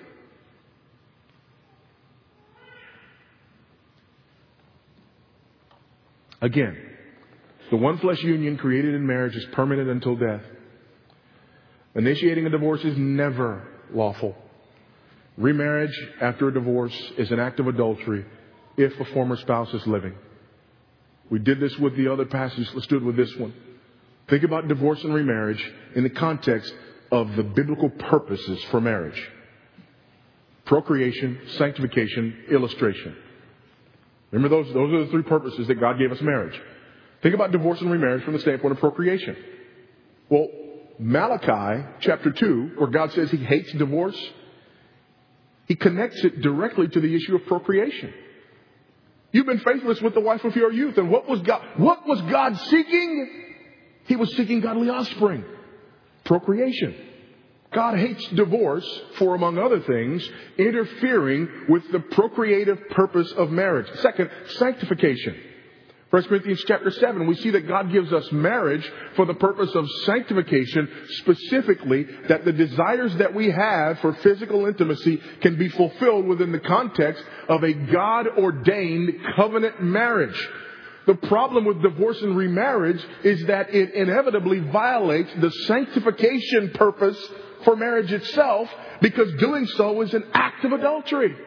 S1: Again, the one flesh union created in marriage is permanent until death. Initiating a divorce is never lawful. Remarriage after a divorce is an act of adultery if a former spouse is living. We did this with the other passage. Let's do it with this one. Think about divorce and remarriage in the context of the biblical purposes for marriage. Procreation, sanctification, illustration. Remember, those, those are the three purposes that God gave us marriage. Think about divorce and remarriage from the standpoint of procreation. Well, Malachi chapter two, where God says he hates divorce, he connects it directly to the issue of procreation. You've been faithless with the wife of your youth. And what was God, what was God seeking? He was seeking godly offspring. Procreation. God hates divorce for, among other things, interfering with the procreative purpose of marriage. Second, sanctification. First Corinthians chapter seven, we see that God gives us marriage for the purpose of sanctification, specifically that the desires that we have for physical intimacy can be fulfilled within the context of a God-ordained covenant marriage. The problem with divorce and remarriage is that it inevitably violates the sanctification purpose for marriage itself, because doing so is an act of adultery.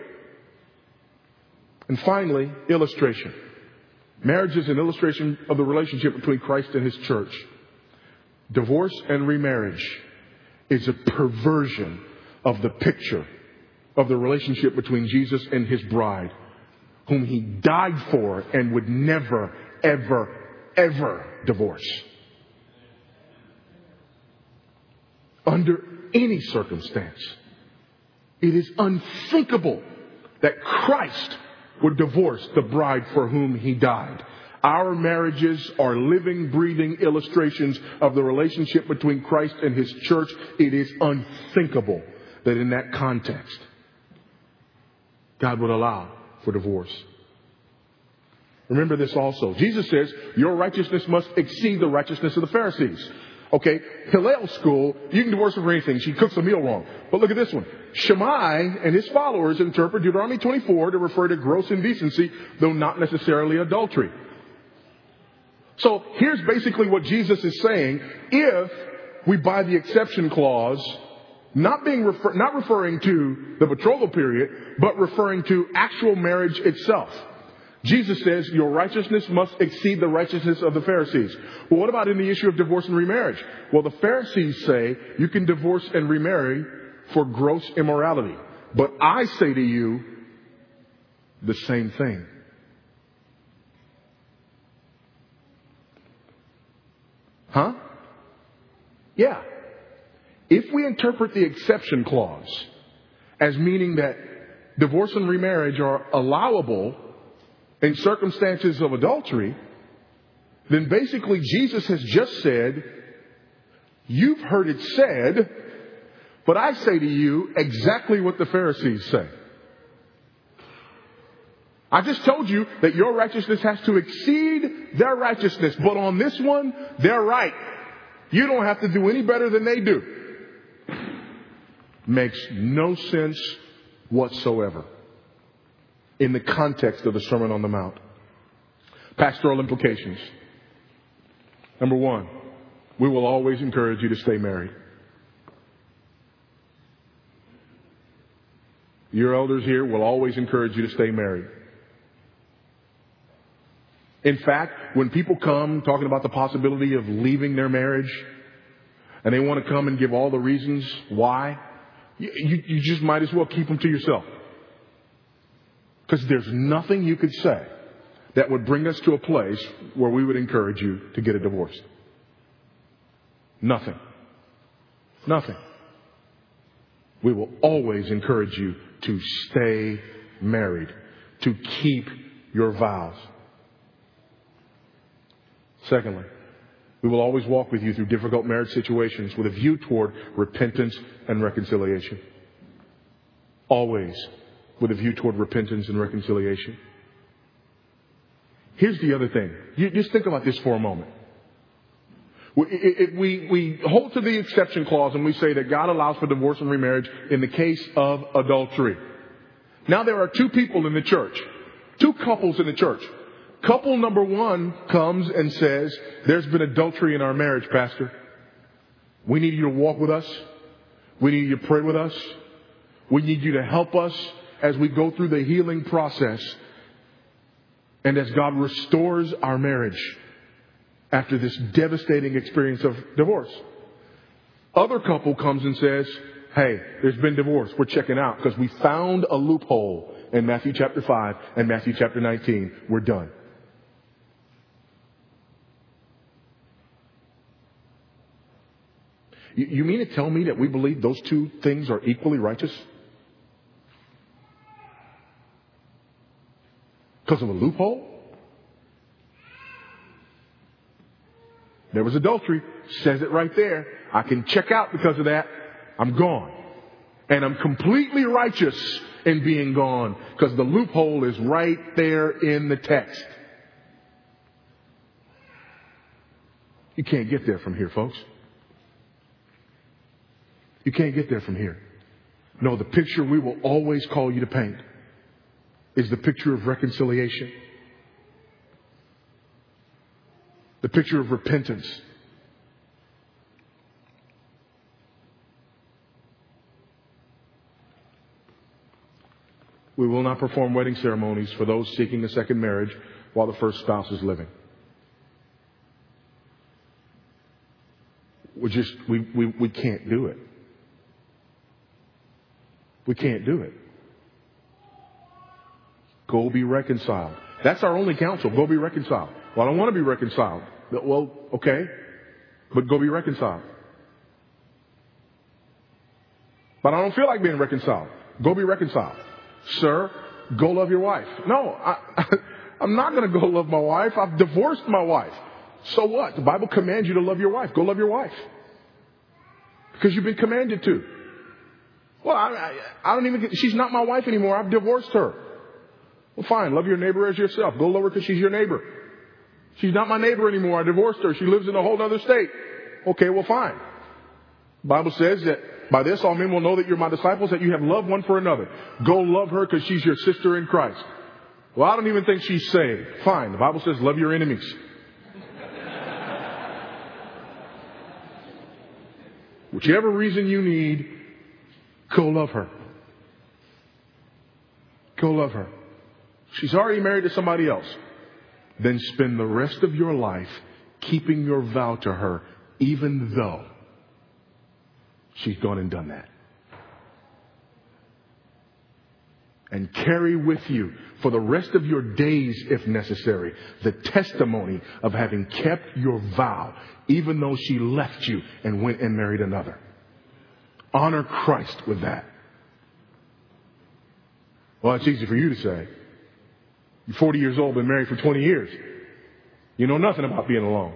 S1: And finally, illustration. Marriage is an illustration of the relationship between Christ and His church. Divorce and remarriage is a perversion of the picture of the relationship between Jesus and His bride, whom He died for and would never, ever, ever divorce. Under any circumstance. It is unthinkable that Christ would divorce the bride for whom he died. Our marriages are living, breathing illustrations of the relationship between Christ and his church. It is unthinkable that in that context, God would allow for divorce. Remember this also. Jesus says, your righteousness must exceed the righteousness of the Pharisees. Okay, Hillel school, you can divorce her for anything. She cooks a meal wrong. But look at this one. Shammai and his followers interpret Deuteronomy twenty-four to refer to gross indecency, though not necessarily adultery. So here's basically what Jesus is saying. If we buy the exception clause, not being refer- not referring to the betrothal period, but referring to actual marriage itself. Jesus says your righteousness must exceed the righteousness of the Pharisees. Well, what about in the issue of divorce and remarriage? Well, the Pharisees say you can divorce and remarry for gross immorality. But I say to you the same thing. Huh? Yeah. If we interpret the exception clause as meaning that divorce and remarriage are allowable in circumstances of adultery, then basically Jesus has just said, you've heard it said, but I say to you exactly what the Pharisees say. I just told you that your righteousness has to exceed their righteousness, but on this one, they're right. You don't have to do any better than they do. Makes no sense whatsoever in the context of the Sermon on the Mount. Pastoral implications. Number one, we will always encourage you to stay married. Your elders here will always encourage you to stay married. In fact, when people come talking about the possibility of leaving their marriage, and they want to come and give all the reasons why, you, you, you just might as well keep them to yourself. Because there's nothing you could say that would bring us to a place where we would encourage you to get a divorce. Nothing. Nothing. We will always encourage you to stay married, to keep your vows. Secondly, we will always walk with you through difficult marriage situations with a view toward repentance and reconciliation. Always with a view toward repentance and reconciliation. Here's the other thing. You just think about this for a moment. We, we, we hold to the exception clause and we say that God allows for divorce and remarriage in the case of adultery. Now there are two people in the church. Two couples in the church. Couple number one comes and says, there's been adultery in our marriage, Pastor. We need you to walk with us. We need you to pray with us. We need you to help us as we go through the healing process and as God restores our marriage after this devastating experience of divorce. Other couple comes and says, hey, there's been divorce. We're checking out because we found a loophole in Matthew chapter five and Matthew chapter nineteen. We're done. You mean to tell me that we believe those two things are equally righteous? Because of a loophole? There was adultery. Says it right there. I can check out because of that. I'm gone. And I'm completely righteous in being gone because the loophole is right there in the text. You can't get there from here, folks. You can't get there from here. No, the picture we will always call you to paint is the picture of reconciliation. The picture of repentance. We will not perform wedding ceremonies for those seeking a second marriage while the first spouse is living. We just, we, we, we can't do it. We can't do it. Go be reconciled. That's our only counsel. Go be reconciled. Well, I don't want to be reconciled. Well, okay. But go be reconciled. But I don't feel like being reconciled. Go be reconciled. Sir, go love your wife. No, I, I'm not going to go love my wife. I've divorced my wife. So what? The Bible commands you to love your wife. Go love your wife. Because you've been commanded to. Well, I, I, I don't even get, she's not my wife anymore. I've divorced her. Well, fine. Love your neighbor as yourself. Go love her because she's your neighbor. She's not my neighbor anymore. I divorced her. She lives in a whole other state. Okay, well, fine. The Bible says that by this all men will know that you're my disciples, that you have love one for another. Go love her because she's your sister in Christ. Well, I don't even think she's saved. Fine. The Bible says love your enemies. Whichever reason you need, go love her. Go love her. She's already married to somebody else. Then spend the rest of your life keeping your vow to her, even though she's gone and done that. And carry with you for the rest of your days, if necessary, the testimony of having kept your vow, even though she left you and went and married another. Honor Christ with that. Well, it's easy for you to say. You're forty years old, been married for twenty years. You know nothing about being alone.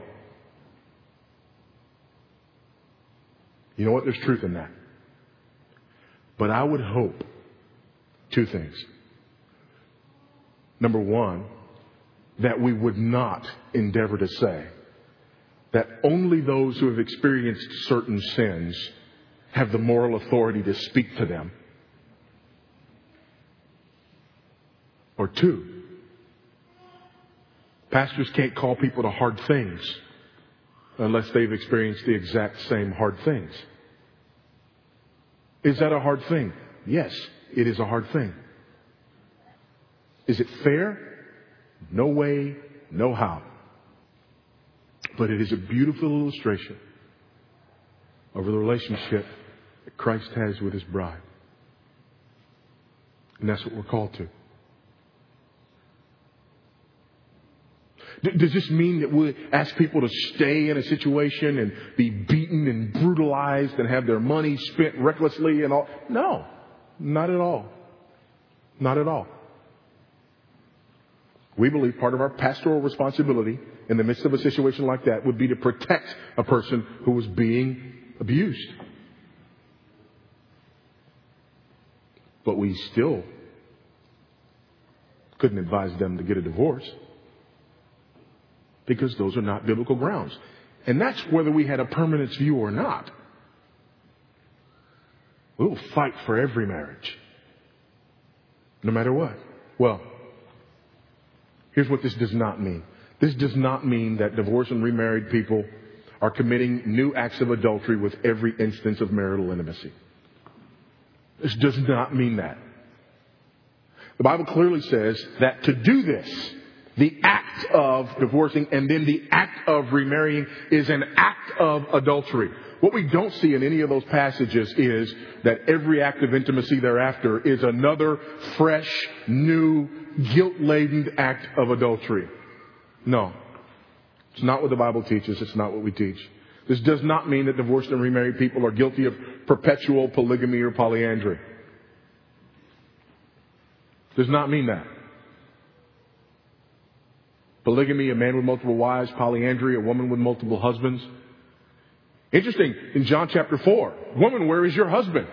S1: You know what? There's truth in that. But I would hope two things. Number one, that we would not endeavor to say that only those who have experienced certain sins have the moral authority to speak to them. Or two, pastors can't call people to hard things unless they've experienced the exact same hard things. Is that a hard thing? Yes, it is a hard thing. Is it fair? No way, no how. But it is a beautiful illustration of the relationship that Christ has with His bride. And that's what we're called to. Does this mean that we ask people to stay in a situation and be beaten and brutalized and have their money spent recklessly and all? No, not at all. Not at all. We believe part of our pastoral responsibility in the midst of a situation like that would be to protect a person who was being abused. But we still couldn't advise them to get a divorce, because those are not biblical grounds. And that's whether we had a permanence view or not. We'll fight for every marriage, no matter what. Well, here's what this does not mean. This does not mean that divorced and remarried people are committing new acts of adultery with every instance of marital intimacy. This does not mean that. The Bible clearly says that to do this, the act of divorcing and then the act of remarrying is an act of adultery. What we don't see in any of those passages is that every act of intimacy thereafter is another fresh, new, guilt-laden act of adultery. No. It's not what the Bible teaches. It's not what we teach. This does not mean that divorced and remarried people are guilty of perpetual polygamy or polyandry. Does not mean that. Polygamy, a man with multiple wives. Polyandry, a woman with multiple husbands. Interesting, in John chapter four, woman, where is your husband?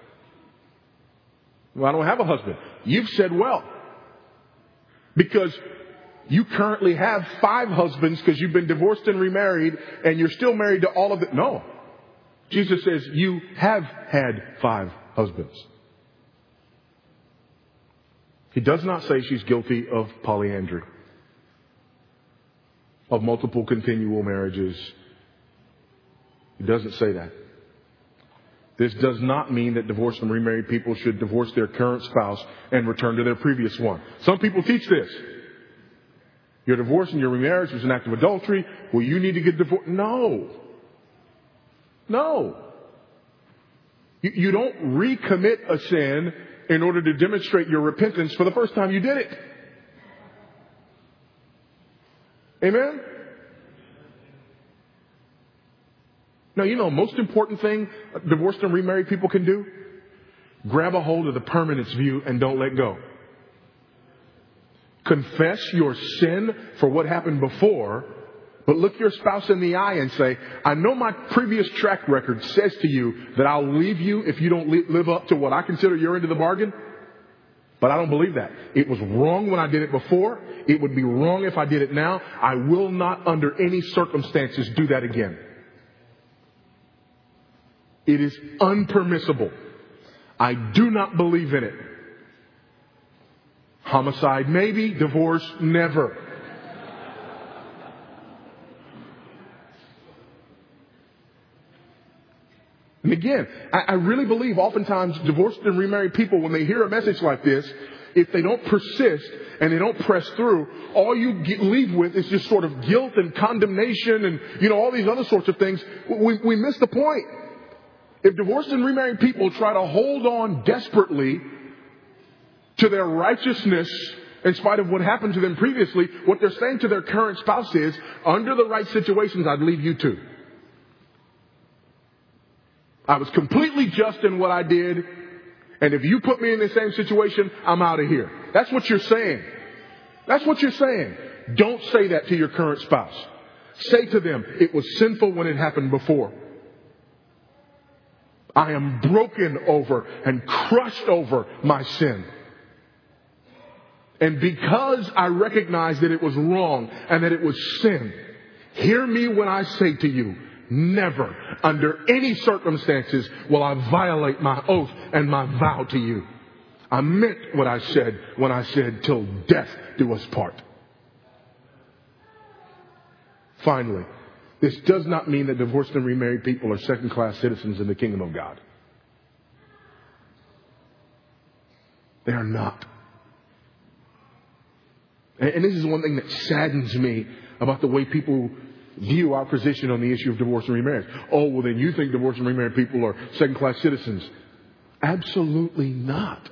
S1: Well, I don't have a husband. You've said well. Because you currently have five husbands because you've been divorced and remarried and you're still married to all of them. No. Jesus says you have had five husbands. He does not say she's guilty of polyandry, of multiple continual marriages. He doesn't say that. This does not mean that divorced and remarried people should divorce their current spouse and return to their previous one. Some people teach this. Your divorce and your remarriage was an act of adultery. Well, you need to get divorced. No. No. You, you don't recommit a sin in order to demonstrate your repentance for the first time you did it. Amen? Now, you know, most important thing divorced and remarried people can do? Grab a hold of the permanence view and don't let go. Confess your sin for what happened before, but look your spouse in the eye and say, I know my previous track record says to you that I'll leave you if you don't live up to what I consider your end of the bargain. But I don't believe that. It was wrong when I did it before. It would be wrong if I did it now. I will not under any circumstances do that again. It is unpermissible. I do not believe in it. Homicide maybe, divorce never. And again, I, I really believe oftentimes divorced and remarried people, when they hear a message like this, if they don't persist and they don't press through, all you get, leave with is just sort of guilt and condemnation and, you know, all these other sorts of things. We, we miss the point. If divorced and remarried people try to hold on desperately to their righteousness in spite of what happened to them previously, what they're saying to their current spouse is, under the right situations, I'd leave you too. I was completely just in what I did. And if you put me in the same situation, I'm out of here. That's what you're saying. That's what you're saying. Don't say that to your current spouse. Say to them, it was sinful when it happened before. I am broken over and crushed over my sin. And because I recognize that it was wrong and that it was sin, hear me when I say to you, never, under any circumstances, will I violate my oath and my vow to you. I meant what I said when I said, till death do us part. Finally, this does not mean that divorced and remarried people are second-class citizens in the kingdom of God. They are not. And this is one thing that saddens me about the way people view our position on the issue of divorce and remarriage. Oh, well, then you think divorced and remarried people are second-class citizens. Absolutely not.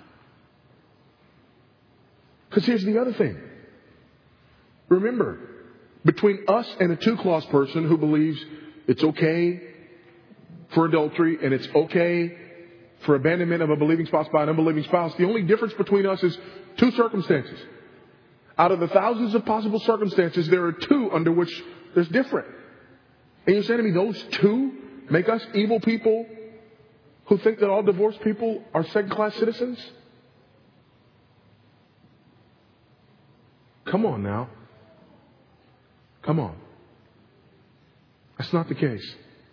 S1: Because here's the other thing. Remember, between us and a two-clause person who believes it's okay for adultery and it's okay for abandonment of a believing spouse by an unbelieving spouse, the only difference between us is two circumstances. Out of the thousands of possible circumstances, there are two under which there's different. And you're saying to me those two make us evil people who think that all divorced people are second-class citizens? Come on now. Come on. That's not the case.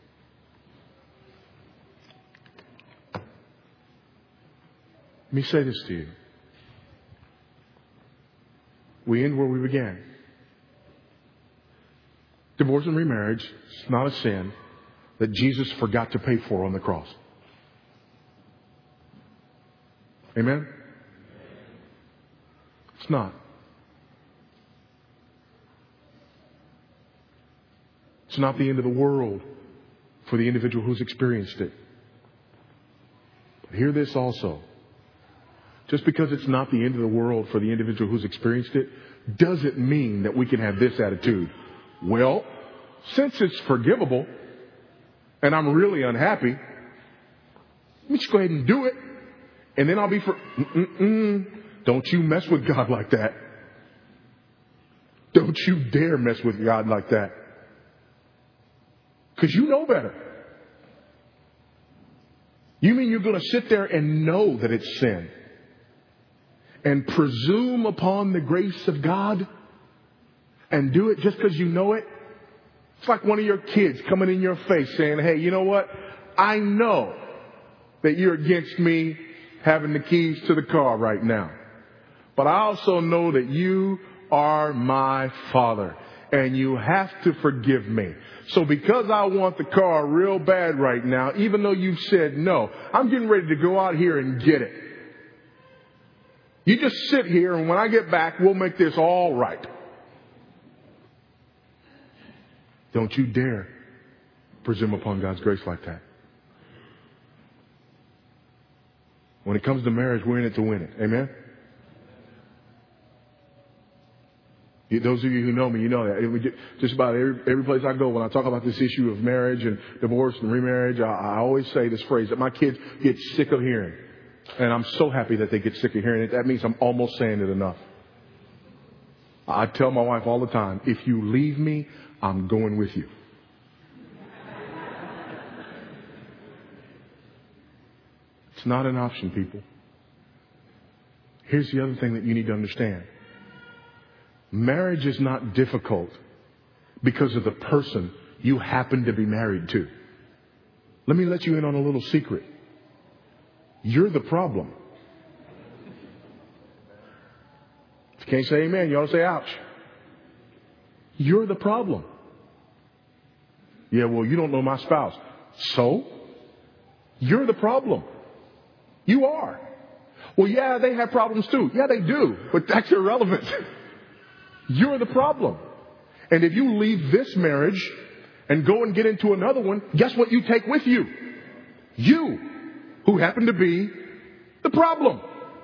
S1: Let me say this to you. We end where we began. Divorce and remarriage is not a sin that Jesus forgot to pay for on the cross. Amen? It's not. It's not the end of the world for the individual who's experienced it. But hear this also. Just because it's not the end of the world for the individual who's experienced it, doesn't mean that we can have this attitude. Well, since it's forgivable and I'm really unhappy, let me just go ahead and do it. And then I'll be for... Mm-mm-mm. Don't you mess with God like that. Don't you dare mess with God like that. Because you know better. You mean you're going to sit there and know that it's sin and presume upon the grace of God and do it just because you know it? It's like one of your kids coming in your face saying, hey, you know what? I know that you're against me having the keys to the car right now. But I also know that you are my father and you have to forgive me. So because I want the car real bad right now, even though you've said no, I'm getting ready to go out here and get it. You just sit here and when I get back, we'll make this all right. Don't you dare presume upon God's grace like that. When it comes to marriage, we're in it to win it. Amen? Those of you who know me, you know that. Just about every, every place I go, when I talk about this issue of marriage and divorce and remarriage, I, I always say this phrase that my kids get sick of hearing. And I'm so happy that they get sick of hearing it. That means I'm almost saying it enough. I tell my wife all the time, if you leave me, I'm going with you. It's not an option, people. Here's the other thing that you need to understand. Marriage is not difficult because of the person you happen to be married to. Let me let you in on a little secret. You're the problem. If you can't say amen, you ought to say ouch. You're the problem. Yeah, well, you don't know my spouse. So? You're the problem. You are. Well, yeah, they have problems too. Yeah, they do. But that's irrelevant. You're the problem. And if you leave this marriage and go and get into another one, guess what you take with you? You, who happen to be the problem.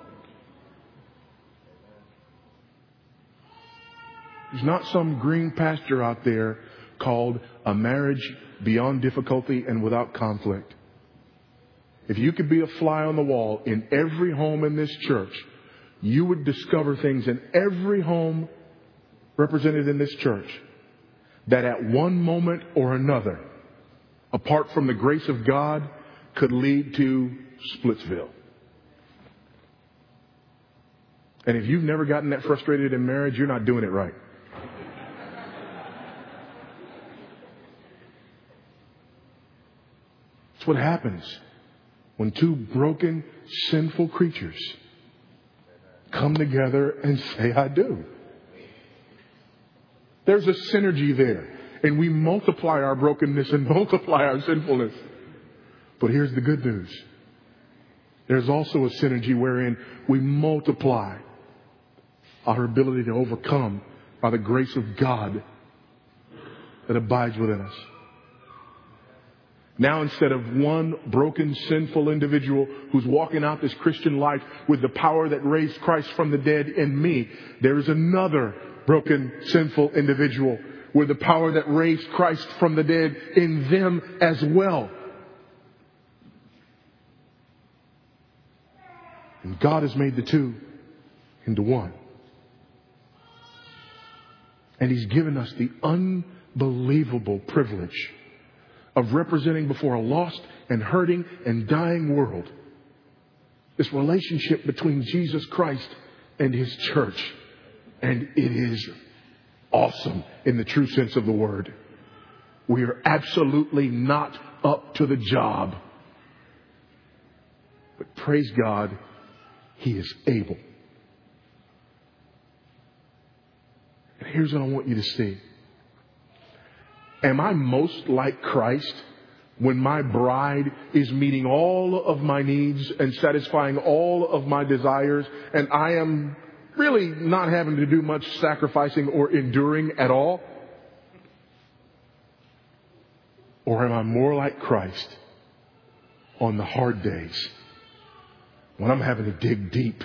S1: There's not some green pasture out there called a marriage beyond difficulty and without conflict. If you could be a fly on the wall in every home in this church, you would discover things in every home represented in this church that at one moment or another, apart from the grace of God, could lead to Splitsville. And if you've never gotten that frustrated in marriage, you're not doing it right. That's what happens when two broken, sinful creatures come together and say, I do. There's a synergy there. And we multiply our brokenness and multiply our sinfulness. But here's the good news. There's also a synergy wherein we multiply our ability to overcome by the grace of God that abides within us. Now, instead of one broken, sinful individual who's walking out this Christian life with the power that raised Christ from the dead in me, there is another broken, sinful individual with the power that raised Christ from the dead in them as well. And God has made the two into one. And He's given us the unbelievable privilege of representing before a lost and hurting and dying world this relationship between Jesus Christ and His church. And it is awesome in the true sense of the word. We are absolutely not up to the job. But praise God, He is able. And here's what I want you to see. Am I most like Christ when my bride is meeting all of my needs and satisfying all of my desires, and I am really not having to do much sacrificing or enduring at all? Or am I more like Christ on the hard days when I'm having to dig deep?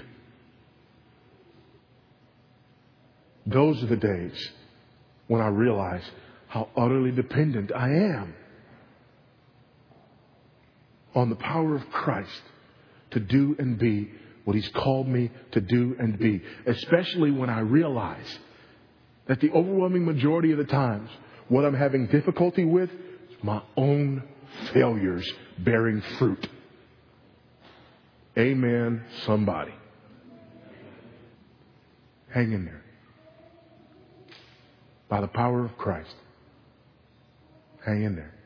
S1: Those are the days when I realize how utterly dependent I am on the power of Christ to do and be what He's called me to do and be. Especially when I realize that the overwhelming majority of the times, what I'm having difficulty with is my own failures bearing fruit. Amen, somebody. Hang in there. By the power of Christ. Hang in there.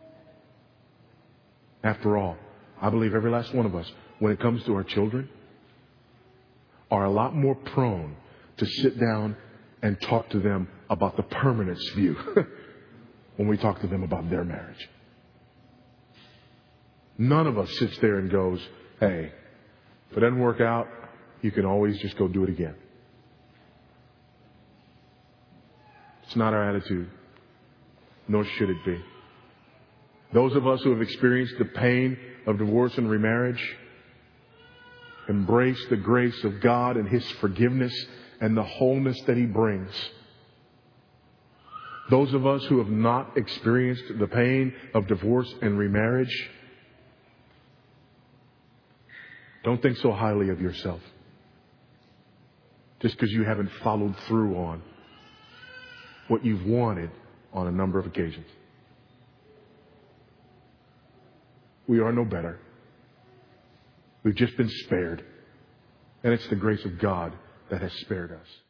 S1: After all, I believe every last one of us, when it comes to our children, are a lot more prone to sit down and talk to them about the permanence view when we talk to them about their marriage. None of us sits there and goes, hey, if it doesn't work out, you can always just go do it again. It's not our attitude, nor should it be. Those of us who have experienced the pain of divorce and remarriage embrace the grace of God and His forgiveness and the wholeness that He brings. Those of us who have not experienced the pain of divorce and remarriage, Don't think so highly of yourself just because you haven't followed through on what you've wanted on a number of occasions. We are no better. We've just been spared. And it's the grace of God that has spared us.